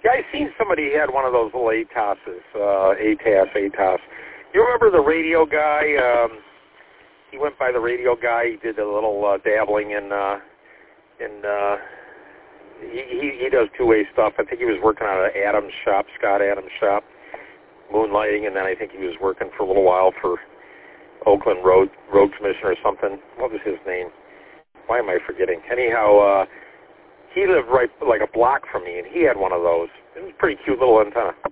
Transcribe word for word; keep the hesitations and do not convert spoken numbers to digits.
I seen somebody had one of those little A T O S's, uh, A T A S, A T O S. You remember the radio guy? Um, he went by the radio guy. He did a little uh, dabbling in, uh, in uh, he, he, he does two-way stuff. I think he was working out of Adams' shop, Scott Adams' shop, moonlighting, and then I think he was working for a little while for Oakland Road Road Commissioner or something. What was his name? Why am I forgetting? Anyhow, uh, he lived right like a block from me, and he had one of those. It was a pretty cute little antenna.